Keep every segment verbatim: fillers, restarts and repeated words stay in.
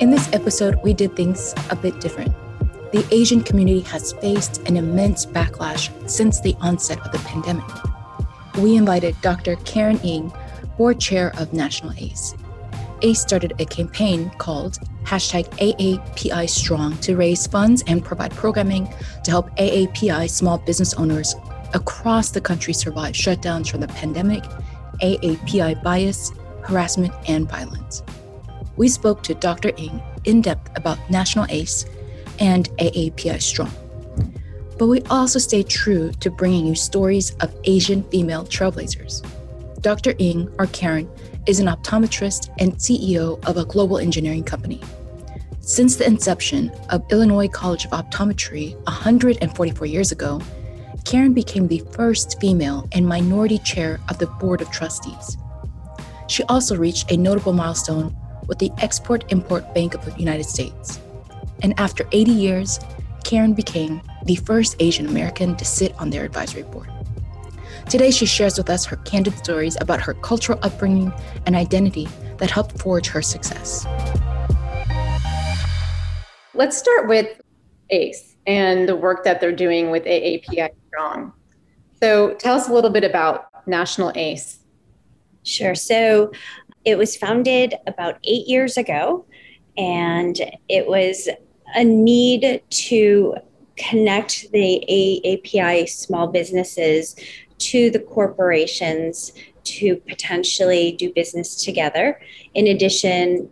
In this episode, we did things a bit different. The Asian community has faced an immense backlash since the onset of the pandemic. We invited Doctor Karen Ng, board chair of National A C E. A C E started a campaign called hashtag A A P I Strong to raise funds and provide programming to help A A P I small business owners across the country survive shutdowns from the pandemic, A A P I bias, harassment, and violence. We spoke to Doctor Ng in depth about National A C E and A A P I Strong. But we also stayed true to bringing you stories of Asian female trailblazers. Doctor Ng, or Karen, is an optometrist and C E O of a global engineering company. Since the inception of Illinois College of Optometry one hundred forty-four years ago, Karen became the first female and minority chair of the Board of Trustees. She also reached a notable milestone with the Export-Import Bank of the United States. And after eighty years, Karen became the first Asian American to sit on their advisory board. Today, she shares with us her candid stories about her cultural upbringing and identity that helped forge her success. Let's start with A C E and the work that they're doing with A A P I Strong. So tell us a little bit about National A C E. Sure. So it was founded about eight years ago, and it was a need to connect the A A P I small businesses to the corporations to potentially do business together. In addition,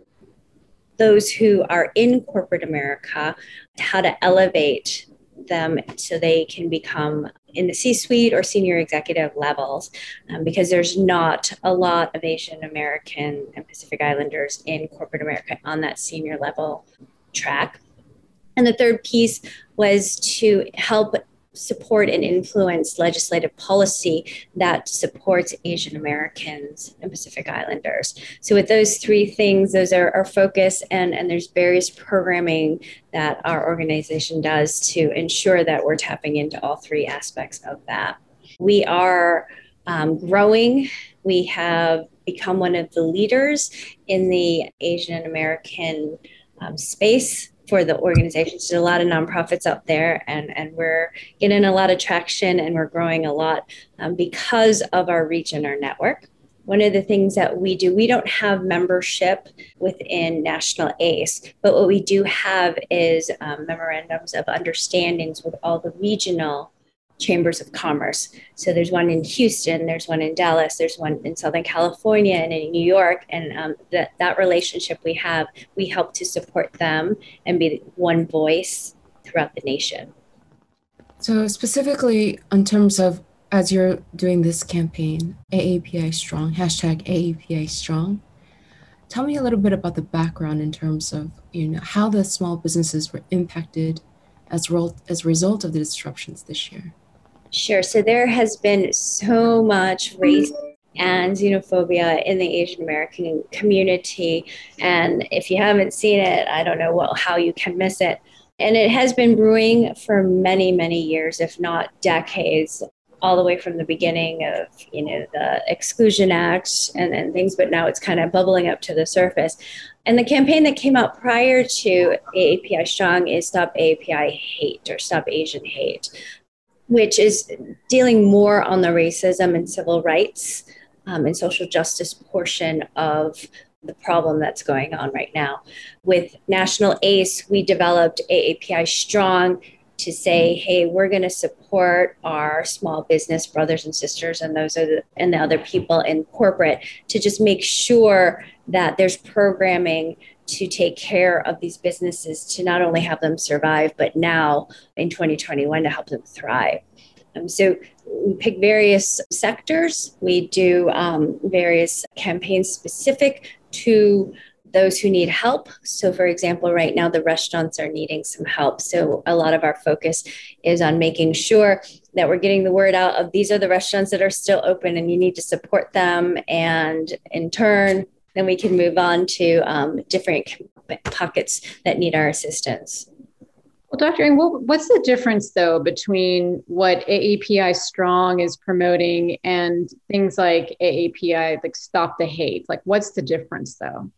those who are in corporate America, how to elevate them so they can become in the C-suite or senior executive levels, um, because there's not a lot of Asian American and Pacific Islanders in corporate America on that senior level track. And the third piece was to help support and influence legislative policy that supports Asian Americans and Pacific Islanders. So with those three things, those are our focus, and, and there's various programming that our organization does to ensure that we're tapping into all three aspects of that. We are um, growing. We have become one of the leaders in the Asian American um, space for the organizations. There's a lot of nonprofits out there, and, and we're getting a lot of traction, and we're growing a lot um, because of our reach and our network. One of the things that we do, we don't have membership within National A C E, but what we do have is um, memorandums of understandings with all the regional chambers of commerce. So there's one in Houston, there's one in Dallas, there's one in Southern California and in New York. And um, that, that relationship we have, we help to support them and be one voice throughout the nation. So specifically in terms of, as you're doing this campaign, A A P I Strong, hashtag A A P I Strong, tell me a little bit about the background in terms of, you know, how the small businesses were impacted as, ro- as a result of the disruptions this year. Sure. So there has been so much race and xenophobia in the Asian American community. And if you haven't seen it, I don't know well, how you can miss it. And it has been brewing for many, many years, if not decades, all the way from the beginning of, you know, the Exclusion Act and, and things, but now it's kind of bubbling up to the surface. And the campaign that came out prior to A A P I Strong is Stop A A P I Hate, or Stop Asian Hate, which is dealing more on the racism and civil rights um, and social justice portion of the problem that's going on right now. With National A C E, we developed A A P I Strong to say, hey, we're going to support our small business brothers and sisters and those are the, and the other people in corporate to just make sure that there's programming to take care of these businesses, to not only have them survive, but now in twenty twenty-one to help them thrive. Um, so we pick various sectors. We do um, various campaigns specific to those who need help. So for example, right now the restaurants are needing some help. So a lot of our focus is on making sure that we're getting the word out of these are the restaurants that are still open and you need to support them. And in turn, then we can move on to um, different pockets that need our assistance. Well, Doctor Ng, what's the difference, though, between what A A P I Strong is promoting and things like A A P I, like Stop the Hate? Like, what's the difference, though?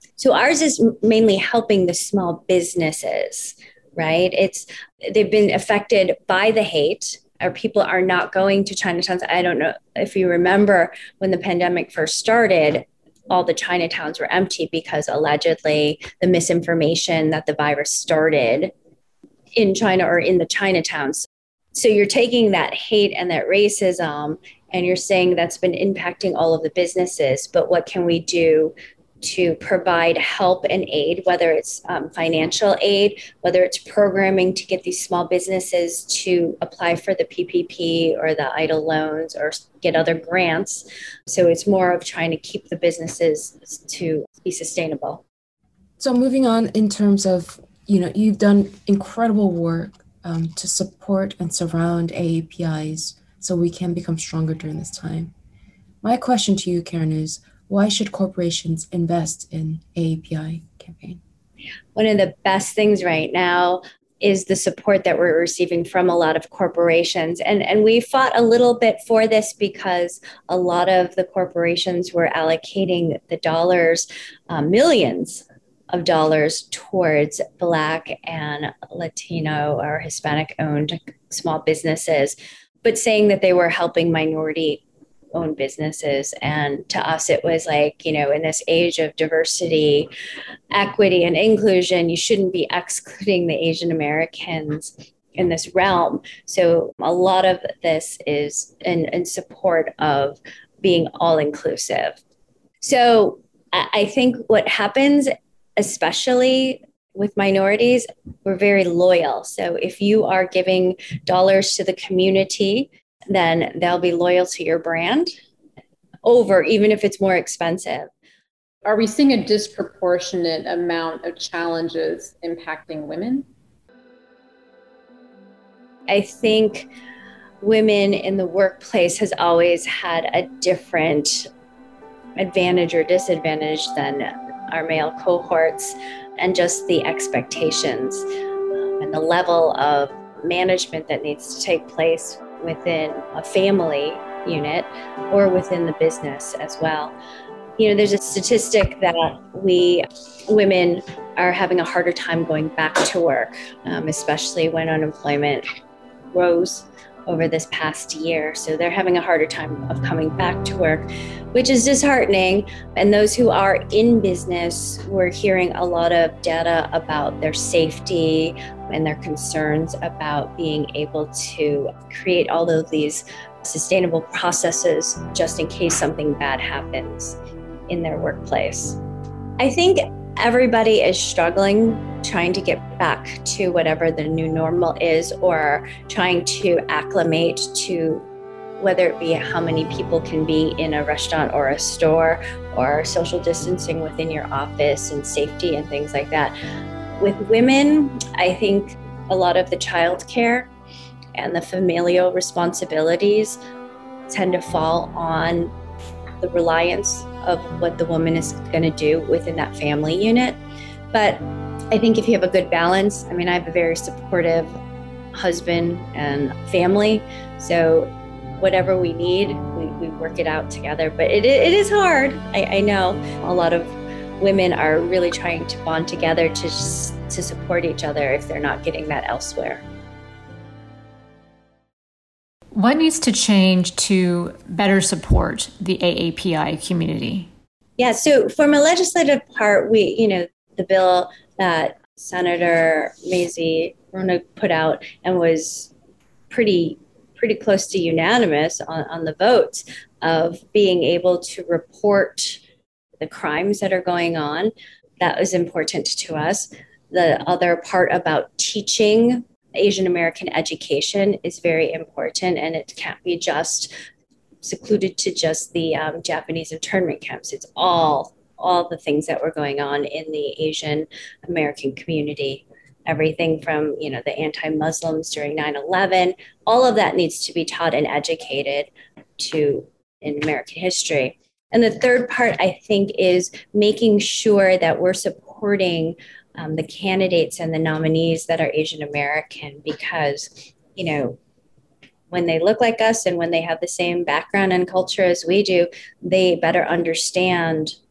So ours is mainly helping the small businesses, right? It's they've been affected by the hate. Or people are not going to Chinatowns. I don't know if you remember when the pandemic first started, all the Chinatowns were empty because allegedly the misinformation that the virus started in China or in the Chinatowns. So you're taking that hate and that racism and you're saying that's been impacting all of the businesses, but what can we do to provide help and aid, whether it's um, financial aid, whether it's programming to get these small businesses to apply for the P P P or the E I D L loans or get other grants. So it's more of trying to keep the businesses to be sustainable. So moving on in terms of, you know, you've done incredible work um, to support and surround A A P Is so we can become stronger during this time. My question to you, Karen, is why should corporations invest in A A P I campaign? One of the best things right now is the support that we're receiving from a lot of corporations. And, and we fought a little bit for this because a lot of the corporations were allocating the dollars, uh, millions of dollars towards Black and Latino or Hispanic owned small businesses, but saying that they were helping minority owned businesses. And to us, it was like, you know, in this age of diversity, equity, and inclusion, you shouldn't be excluding the Asian Americans in this realm. So a lot of this is in, in support of being all inclusive. So I think what happens, especially with minorities, we're very loyal. So if you are giving dollars to the community, then they'll be loyal to your brand over, even if it's more expensive. Are we seeing a disproportionate amount of challenges impacting women? I think women in the workplace has always had a different advantage or disadvantage than our male cohorts, and just the expectations and the level of management that needs to take place within a family unit or within the business as well. You know, there's a statistic that we women are having a harder time going back to work, um, especially when unemployment rose over this past year. So they're having a harder time of coming back to work, which is disheartening. And those who are in business, we're hearing a lot of data about their safety and their concerns about being able to create all of these sustainable processes just in case something bad happens in their workplace. I think everybody is struggling trying to get back to whatever the new normal is, or trying to acclimate to whether it be how many people can be in a restaurant or a store, or social distancing within your office and safety and things like that. With women, I think a lot of the childcare and the familial responsibilities tend to fall on the reliance of what the woman is going to do within that family unit. But I think if you have a good balance, I mean, I have a very supportive husband and family. So whatever we need, we, we work it out together. But it, it is hard. I, I know a lot of women are really trying to bond together to, to support each other if they're not getting that elsewhere. What needs to change to better support the A A P I community? Yeah, so from a legislative part, we, you know, the bill that Senator Mazie Hirono put out and was pretty pretty close to unanimous on, on the votes of being able to report the crimes that are going on. That was important to us. The other part about teaching Asian American education is very important, and it can't be just secluded to just the um, Japanese internment camps. It's all all the things that were going on in the Asian American community. Everything from, you know, the anti-Muslims during nine eleven, all of that needs to be taught and educated to in American history. And the third part, I think, is making sure that we're supporting um, the candidates and the nominees that are Asian American, because, you know, when they look like us and when they have the same background and culture as we do, they better understand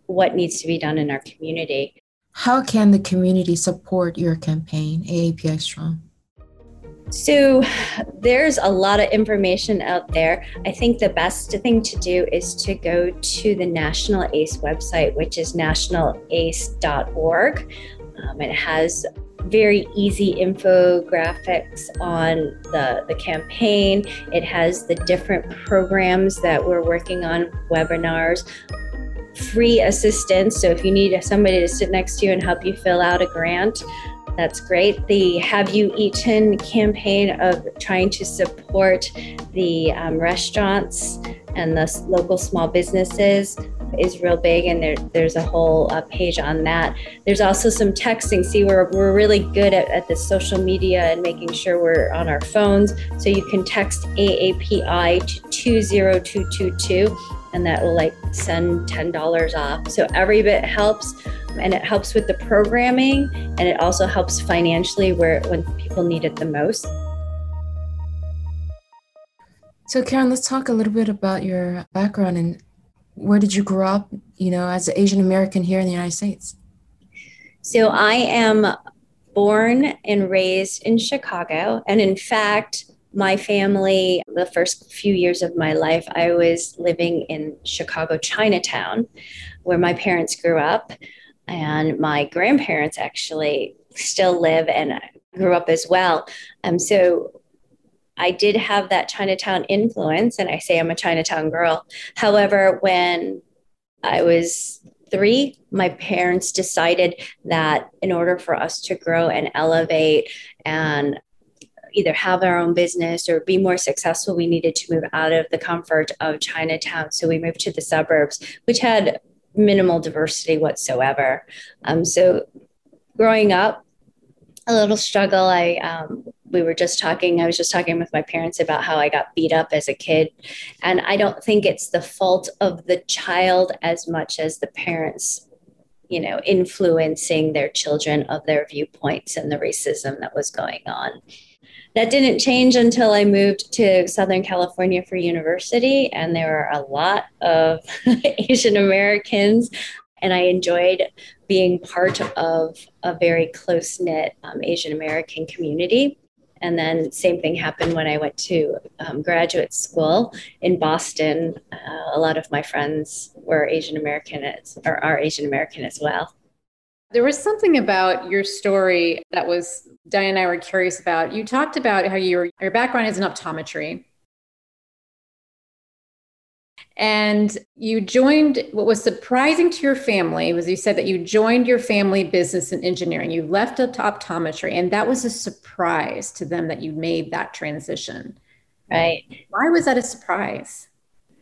what needs to be done in our community. How can the community support your campaign, A A P I Strong? So there's a lot of information out there. I think the best thing to do is to go to the National A C E website, which is national A C E dot org. Um, it has very easy infographics on the, the campaign. It has the different programs that we're working on, webinars, free assistance. So if you need somebody to sit next to you and help you fill out a grant, that's great. The Have You Eaten campaign of trying to support the um, restaurants and the local small businesses is real big, and there, there's a whole uh, page on that. There's also some texting. See, we're, we're really good at, at the social media and making sure we're on our phones. So you can text A A P I to two zero two two two, and that will like send ten dollars off. So every bit helps, and it helps with the programming, and it also helps financially where when people need it the most. So Karen, let's talk a little bit about your background and where did you grow up, you know, as an Asian American here in the United States? So I am born and raised in Chicago. And in fact, my family, the first few years of my life, I was living in Chicago, Chinatown, where my parents grew up. And my grandparents actually still live and grew up as well. Um, so I did have that Chinatown influence, and I say I'm a Chinatown girl. However, when I was three, my parents decided that in order for us to grow and elevate and either have our own business or be more successful, we needed to move out of the comfort of Chinatown. So we moved to the suburbs, which had minimal diversity whatsoever. Um, so growing up, a little struggle. I um, we were just talking, I was just talking with my parents about how I got beat up as a kid. And I don't think it's the fault of the child as much as the parents, you know, influencing their children of their viewpoints and the racism that was going on. That didn't change until I moved to Southern California for university, and there were a lot of Asian Americans, and I enjoyed being part of a very close-knit um, Asian American community. And then same thing happened when I went to um, graduate school in Boston. Uh, a lot of my friends were Asian American as, or are Asian American as well. There was something about your story that was, Diane and I were curious about. You talked about how your, your background is in optometry. And you joined, what was surprising to your family was you said that you joined your family business in engineering. You left up to optometry, and that was a surprise to them that you made that transition. Right. Why was that a surprise?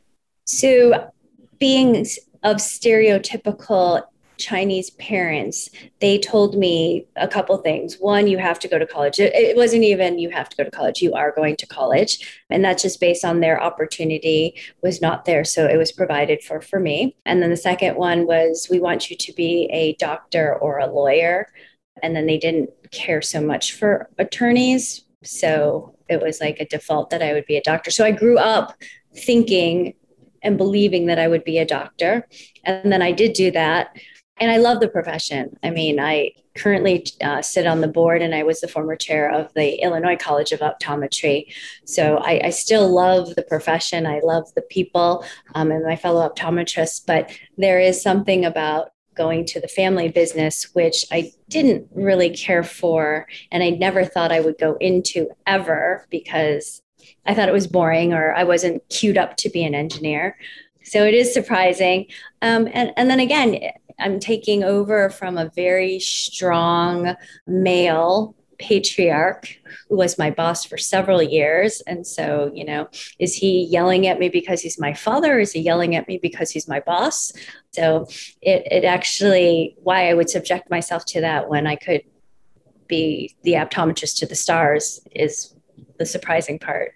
So being of stereotypical Chinese parents, they told me a couple things. One, you have to go to college. It, it wasn't even you have to go to college. You are going to college. And that's just based on their opportunity was not there. So it was provided for for me. And then the second one was we want you to be a doctor or a lawyer. And then they didn't care so much for attorneys. So it was like a default that I would be a doctor. So I grew up thinking and believing that I would be a doctor. And then I did do that. And I love the profession. I mean, I currently uh, sit on the board, and I was the former chair of the Illinois College of Optometry. So I, I still love the profession. I love the people um, and my fellow optometrists, but there is something about going to the family business, which I didn't really care for. And I never thought I would go into ever because I thought it was boring or I wasn't queued up to be an engineer. So it is surprising. Um, and, and then again, I'm taking over from a very strong male patriarch who was my boss for several years. And so, you know, is he yelling at me because he's my father? Or is he yelling at me because he's my boss? So it, it actually, why I would subject myself to that when I could be the optometrist to the stars is the surprising part.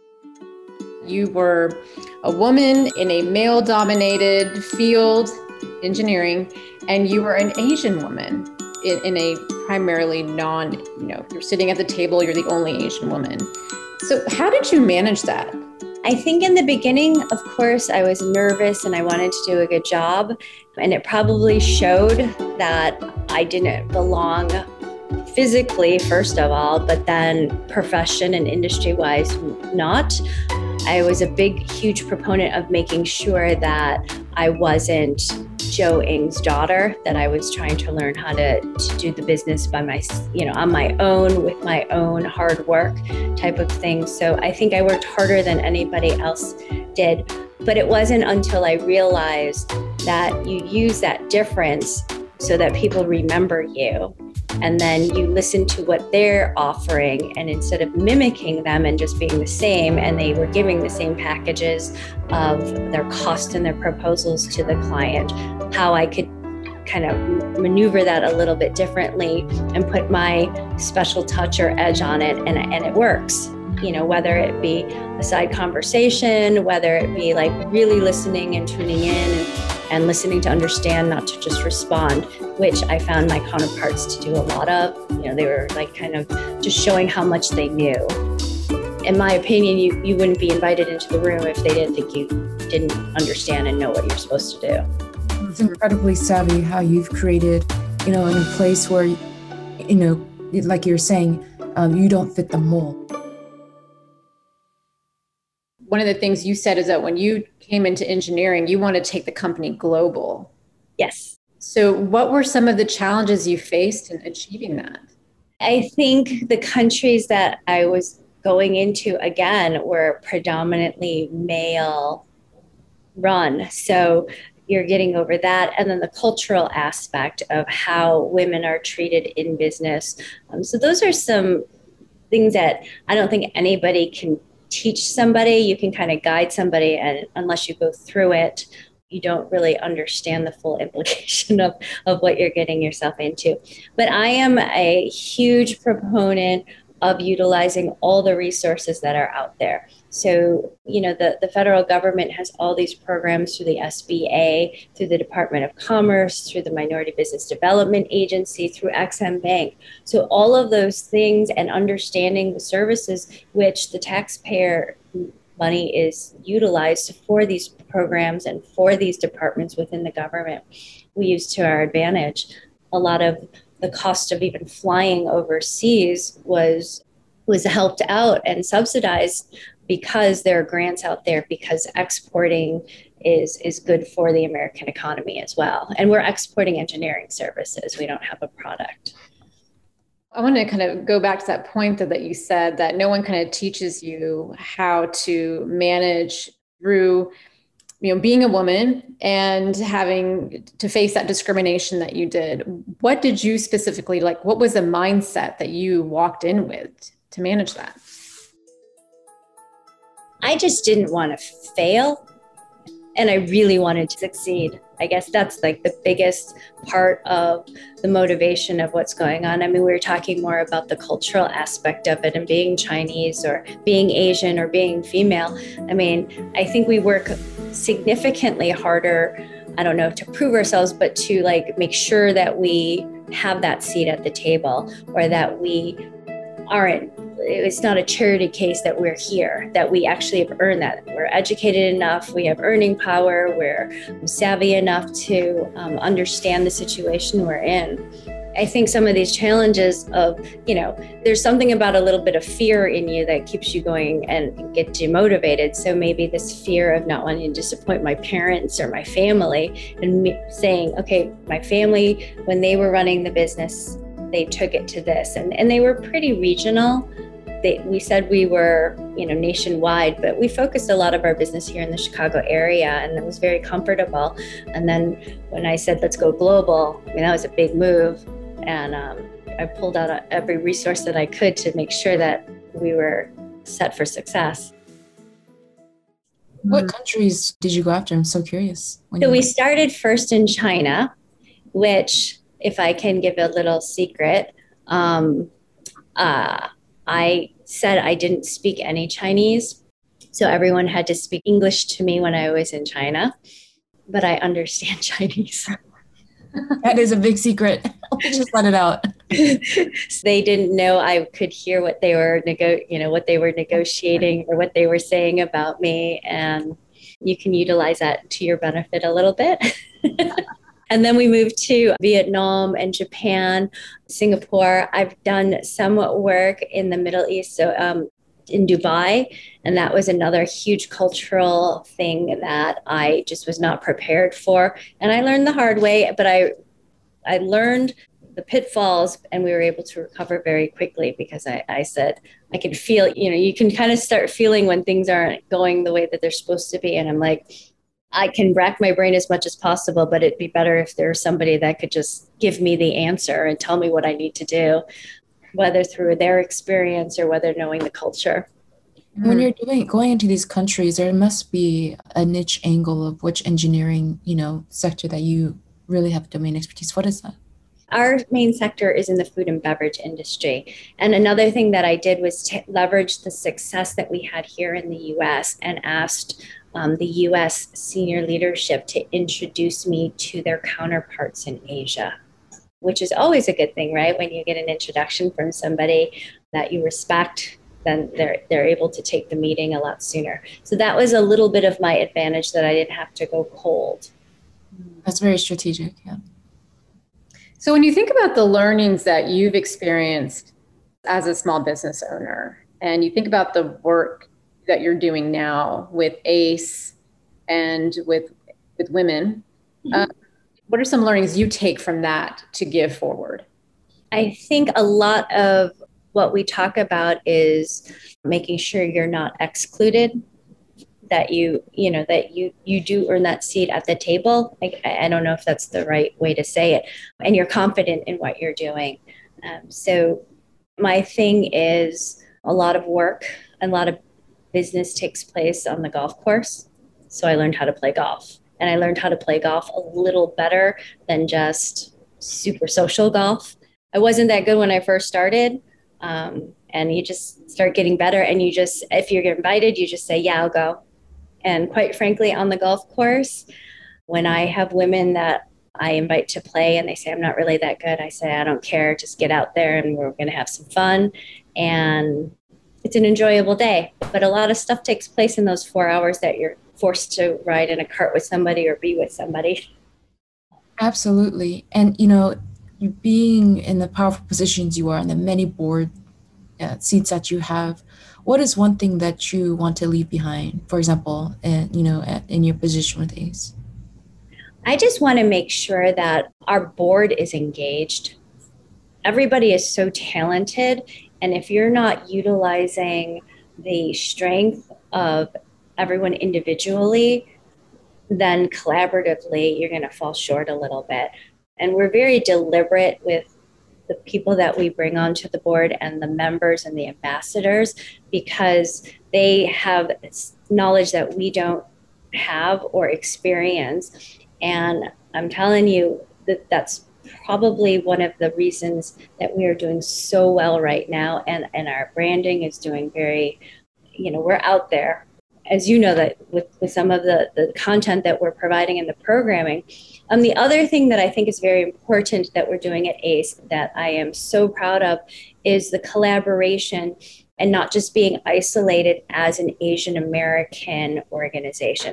You were a woman in a male-dominated field, engineering, and you were an Asian woman in, in a primarily non, you know, you're sitting at the table, you're the only Asian woman. So how did you manage that? I think in the beginning, of course, I was nervous and I wanted to do a good job. And it probably showed that I didn't belong physically, first of all, but then profession and industry-wise, not. I was a big, huge proponent of making sure that I wasn't Joe Ng's daughter, that I was trying to learn how to, to do the business by my, you know, on my own with my own hard work type of thing. So I think I worked harder than anybody else did. But it wasn't until I realized that you use that difference so that people remember you. And then you listen to what they're offering, and instead of mimicking them and just being the same, and they were giving the same packages of their cost and their proposals to the client, how I could kind of maneuver that a little bit differently and put my special touch or edge on it, and, and it works. You know, whether it be a side conversation, whether it be like really listening and tuning in and, and listening to understand, not to just respond, which I found my counterparts to do a lot of. You know, they were like kind of just showing how much they knew. In my opinion, you, you wouldn't be invited into the room if they didn't think you didn't understand and know what you're supposed to do. It's incredibly savvy how you've created, you know, in a place where, you know, like you're saying, um, you don't fit the mold. One of the things you said is that when you came into engineering, you want to take the company global. Yes. So what were some of the challenges you faced in achieving that? I think the countries that I was going into, again, were predominantly male run. So you're getting over that. And then the cultural aspect of how women are treated in business. Um, so those are some things that I don't think anybody can teach somebody. You can kind of guide somebody, and unless you go through it, you don't really understand the full implication of, of what you're getting yourself into. But I am a huge proponent of utilizing all the resources that are out there. So, you know, the, the federal government has all these programs through the S B A, through the Department of Commerce, through the Minority Business Development Agency, through Ex-Im Bank. So all of those things, and understanding the services which the taxpayer money is utilized for these programs and for these departments within the government, we use to our advantage. A lot of the cost of even flying overseas was was helped out and subsidized because there are grants out there, because exporting is is good for the American economy as well. And we're exporting engineering services. We don't have a product. I want to kind of go back to that point that, that you said, that no one kind of teaches you how to manage through, you know, being a woman and having to face that discrimination that you did. What did you specifically, like, what was the mindset that you walked in with to manage that? I just didn't want to fail, and I really wanted to succeed. I guess that's like the biggest part of the motivation of what's going on. I mean, we were talking more about the cultural aspect of it and being Chinese or being Asian or being female. I mean, I think we work significantly harder, I don't know, to prove ourselves, but to like make sure that we have that seat at the table, or that we aren't, it's not a charity case that we're here, that we actually have earned that. We're educated enough, we have earning power, we're savvy enough to um, understand the situation we're in. I think some of these challenges of, you know, there's something about a little bit of fear in you that keeps you going and get demotivated. So maybe this fear of not wanting to disappoint my parents or my family, and me saying, okay, my family, when they were running the business, they took it to this, and, and they were pretty regional. They, we said we were, you know, nationwide, but we focused a lot of our business here in the Chicago area, and it was very comfortable. And then when I said, let's go global, I mean, that was a big move. And um, I pulled out every resource that I could to make sure that we were set for success. What countries did you go after? I'm so curious. So we started first in China, which, if I can give a little secret, um, uh, I said I didn't speak any Chinese. So everyone had to speak English to me when I was in China, but I understand Chinese. That is a big secret. Just let it out. So they didn't know I could hear what they were nego- you know, what they were negotiating or what they were saying about me. And you can utilize that to your benefit a little bit. And then we moved to Vietnam and Japan, Singapore. I've done some work in the Middle East, so um, in Dubai, and that was another huge cultural thing that I just was not prepared for. And I learned the hard way, but I I learned the pitfalls, and we were able to recover very quickly because I, I said, I could feel, you know, you can kind of start feeling when things aren't going the way that they're supposed to be. And I'm like, I can rack my brain as much as possible, but it'd be better if there was somebody that could just give me the answer and tell me what I need to do, whether through their experience or whether knowing the culture. When you're doing going into these countries, there must be a niche angle of which engineering, you know, sector that you really have domain expertise. What is that? Our main sector is in the food and beverage industry. And another thing that I did was to leverage the success that we had here in the U S and asked um, the U S senior leadership to introduce me to their counterparts in Asia, which is always a good thing, right? When you get an introduction from somebody that you respect, then they're they're able to take the meeting a lot sooner. So that was a little bit of my advantage, that I didn't have to go cold. That's very strategic, yeah. So when you think about the learnings that you've experienced as a small business owner, and you think about the work that you're doing now with A C E and with with women, mm-hmm. uh, what are some learnings you take from that to give forward? I think a lot of what we talk about is making sure you're not excluded, that you, you know, that you, you do earn that seat at the table. I, I don't know if that's the right way to say it. And you're confident in what you're doing. Um, so my thing is a lot of work, a lot of business takes place on the golf course. So I learned how to play golf, and I learned how to play golf a little better than just super social golf. I wasn't that good when I first started. Um, and you just start getting better, and you just, if you're invited, you just say, yeah, I'll go. And quite frankly, on the golf course, when I have women that I invite to play and they say, I'm not really that good, I say, I don't care, just get out there and we're going to have some fun. And it's an enjoyable day. But a lot of stuff takes place in those four hours that you're forced to ride in a cart with somebody or be with somebody. Absolutely. And, you know, being in the powerful positions you are and the many board uh, seats that you have, what is one thing that you want to leave behind, for example, uh, you know, at, in your position with A C E? I just want to make sure that our board is engaged. Everybody is so talented, and if you're not utilizing the strength of everyone individually, then collaboratively, you're going to fall short a little bit. And we're very deliberate with the people that we bring onto the board and the members and the ambassadors, because they have knowledge that we don't have or experience. And I'm telling you that that's probably one of the reasons that we are doing so well right now. And, and our branding is doing very, you know, we're out there. As you know, that with, with some of the, the content that we're providing in the programming. Um, the other thing that I think is very important that we're doing at A C E that I am so proud of is the collaboration and not just being isolated as an Asian American organization.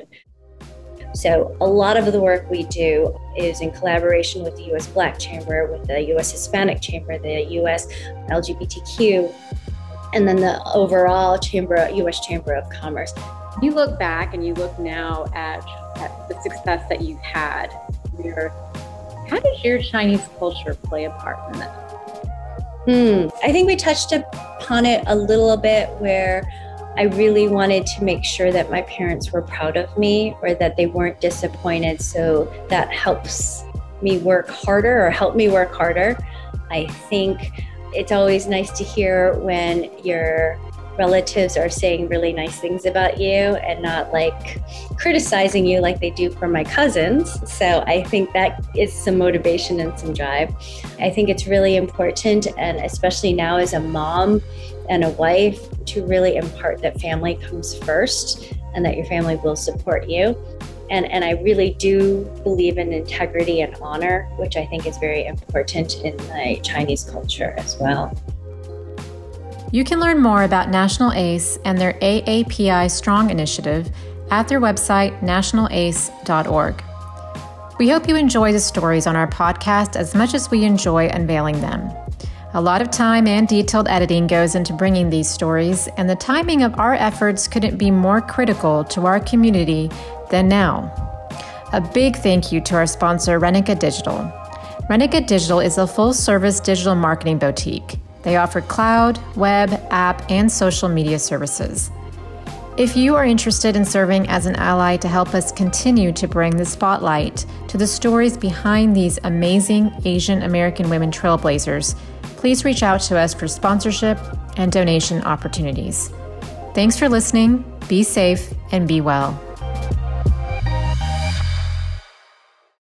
So a lot of the work we do is in collaboration with the U S Black Chamber, with the U S Hispanic Chamber, the U S L G B T Q, and then the overall chamber, U S Chamber of Commerce. You look back and you look now at, at the success that you've had. Your, how does your Chinese culture play a part in that? Hmm. I think we touched upon it a little bit, where I really wanted to make sure that my parents were proud of me or that they weren't disappointed. So that helps me work harder or help me work harder. I think it's always nice to hear when your relatives are saying really nice things about you and not like criticizing you like they do for my cousins. So I think that is some motivation and some drive. I think it's really important, and especially now as a mom and a wife, to really impart that family comes first and that your family will support you. And, and I really do believe in integrity and honor, which I think is very important in the Chinese culture as well. You can learn more about National ACE and their A A P I Strong initiative at their website, national ace dot org. We hope you enjoy the stories on our podcast as much as we enjoy unveiling them. A lot of time and detailed editing goes into bringing these stories, and the timing of our efforts couldn't be more critical to our community than now. A big thank you to our sponsor, Renica Digital. Renica Digital is a full-service digital marketing boutique. They offer cloud, web, app, and social media services. If you are interested in serving as an ally to help us continue to bring the spotlight to the stories behind these amazing Asian American women trailblazers, please reach out to us for sponsorship and donation opportunities. Thanks for listening, be safe, and be well.